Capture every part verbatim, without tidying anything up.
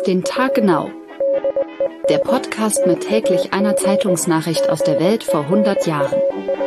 den Tag genau. Der Podcast mit täglich einer Zeitungsnachricht aus der Welt vor hundert Jahren.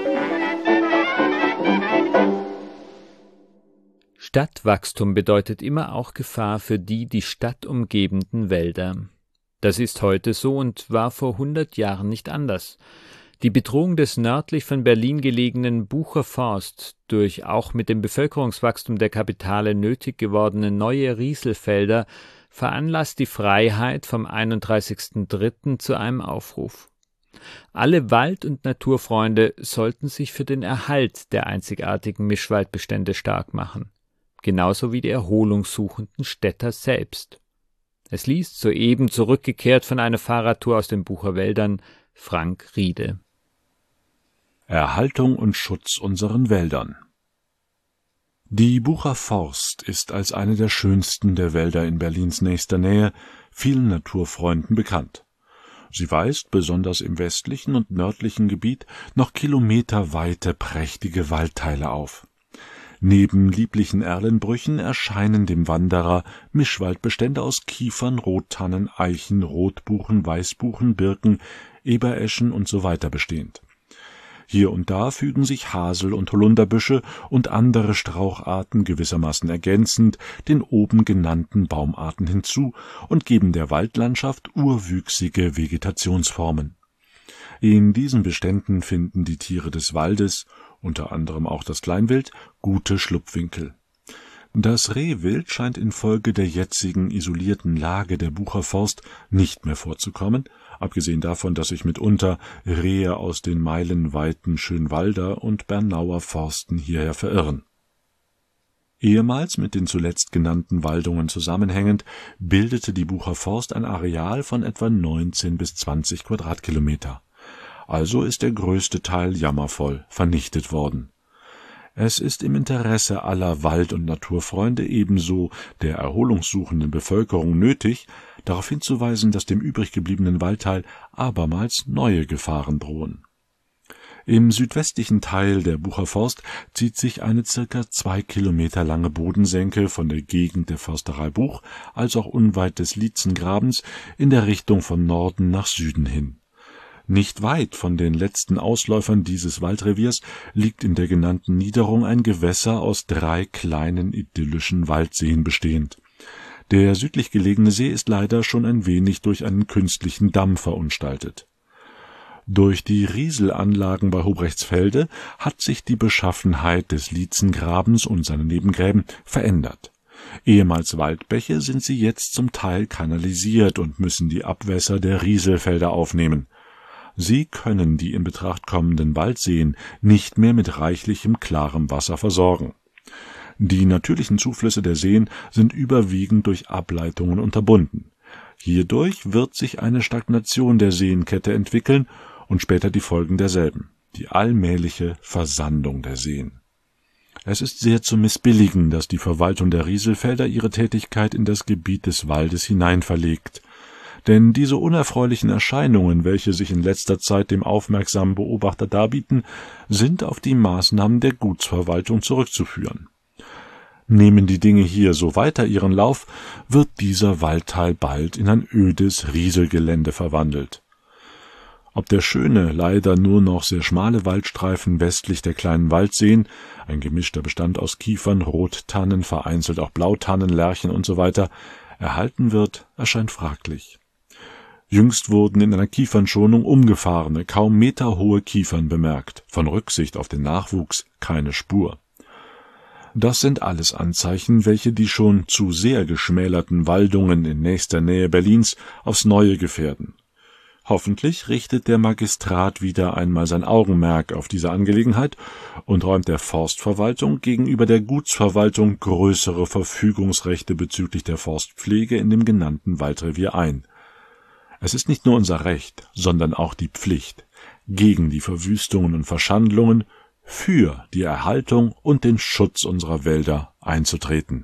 Stadtwachstum bedeutet immer auch Gefahr für die die Stadt umgebenden Wälder. Das ist heute so und war vor hundert Jahren nicht anders. Die Bedrohung des nördlich von Berlin gelegenen Bucher Forst durch auch mit dem Bevölkerungswachstum der Kapitale nötig gewordene neue Rieselfelder veranlasst die Freiheit vom einunddreißigsten dritten zu einem Aufruf. Alle Wald- und Naturfreunde sollten sich für den Erhalt der einzigartigen Mischwaldbestände stark machen, genauso wie die erholungssuchenden Städter selbst. Es liest soeben zurückgekehrt von einer Fahrradtour aus den Bucherwäldern Frank Riede. Erhaltung und Schutz unseren Wäldern. Die Bucher Forst ist als eine der schönsten der Wälder in Berlins nächster Nähe vielen Naturfreunden bekannt. Sie weist besonders im westlichen und nördlichen Gebiet noch kilometerweite prächtige Waldteile auf. Neben lieblichen Erlenbrüchen erscheinen dem Wanderer Mischwaldbestände aus Kiefern, Rottannen, Eichen, Rotbuchen, Weißbuchen, Birken, Ebereschen und so weiter bestehend. Hier und da fügen sich Hasel- und Holunderbüsche und andere Straucharten gewissermaßen ergänzend den oben genannten Baumarten hinzu und geben der Waldlandschaft urwüchsige Vegetationsformen. In diesen Beständen finden die Tiere des Waldes, unter anderem auch das Kleinwild, gute Schlupfwinkel. Das Rehwild scheint infolge der jetzigen isolierten Lage der Bucher Forst nicht mehr vorzukommen, abgesehen davon, dass sich mitunter Rehe aus den meilenweiten Schönwalder und Bernauer Forsten hierher verirren. Ehemals mit den zuletzt genannten Waldungen zusammenhängend, bildete die Bucher Forst ein Areal von etwa neunzehn bis zwanzig Quadratkilometer. Also ist der größte Teil jammervoll vernichtet worden. Es ist im Interesse aller Wald- und Naturfreunde ebenso der erholungssuchenden Bevölkerung nötig, darauf hinzuweisen, dass dem übrig gebliebenen Waldteil abermals neue Gefahren drohen. Im südwestlichen Teil der Bucher Forst zieht sich eine circa zwei Kilometer lange Bodensenke von der Gegend der Försterei Buch als auch unweit des Lietzengrabens in der Richtung von Norden nach Süden hin. Nicht weit von den letzten Ausläufern dieses Waldreviers liegt in der genannten Niederung ein Gewässer aus drei kleinen idyllischen Waldseen bestehend. Der südlich gelegene See ist leider schon ein wenig durch einen künstlichen Damm verunstaltet. Durch die Rieselanlagen bei Hobrechtsfelde hat sich die Beschaffenheit des Lietzengrabens und seiner Nebengräben verändert. Ehemals Waldbäche sind sie jetzt zum Teil kanalisiert und müssen die Abwässer der Rieselfelder aufnehmen. Sie können die in Betracht kommenden Waldseen nicht mehr mit reichlichem, klarem Wasser versorgen. Die natürlichen Zuflüsse der Seen sind überwiegend durch Ableitungen unterbunden. Hierdurch wird sich eine Stagnation der Seenkette entwickeln und später die Folgen derselben, die allmähliche Versandung der Seen. Es ist sehr zu missbilligen, dass die Verwaltung der Rieselfelder ihre Tätigkeit in das Gebiet des Waldes hinein verlegt. Denn diese unerfreulichen Erscheinungen, welche sich in letzter Zeit dem aufmerksamen Beobachter darbieten, sind auf die Maßnahmen der Gutsverwaltung zurückzuführen. Nehmen die Dinge hier so weiter ihren Lauf, wird dieser Waldteil bald in ein ödes Rieselgelände verwandelt. Ob der schöne, leider nur noch sehr schmale Waldstreifen westlich der kleinen Waldseen, ein gemischter Bestand aus Kiefern, Rottannen, vereinzelt auch Blautannen, Lärchen usw., erhalten wird, erscheint fraglich. Jüngst wurden in einer Kiefernschonung umgefahrene, kaum meterhohe Kiefern bemerkt, von Rücksicht auf den Nachwuchs keine Spur. Das sind alles Anzeichen, welche die schon zu sehr geschmälerten Waldungen in nächster Nähe Berlins aufs Neue gefährden. Hoffentlich richtet der Magistrat wieder einmal sein Augenmerk auf diese Angelegenheit und räumt der Forstverwaltung gegenüber der Gutsverwaltung größere Verfügungsrechte bezüglich der Forstpflege in dem genannten Waldrevier ein. Es ist nicht nur unser Recht, sondern auch die Pflicht, gegen die Verwüstungen und Verschandlungen, für die Erhaltung und den Schutz unserer Wälder einzutreten.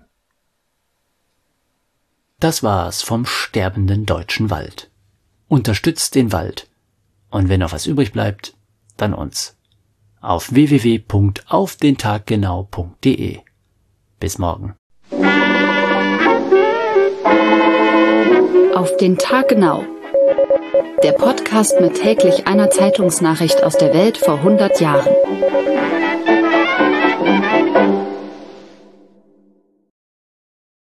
Das war's vom sterbenden deutschen Wald. Unterstützt den Wald. Und wenn noch was übrig bleibt, dann uns. Auf w w w punkt auf den tag genau punkt de. Bis morgen. Auf den Tag genau. Der Podcast mit täglich einer Zeitungsnachricht aus der Welt vor hundert Jahren.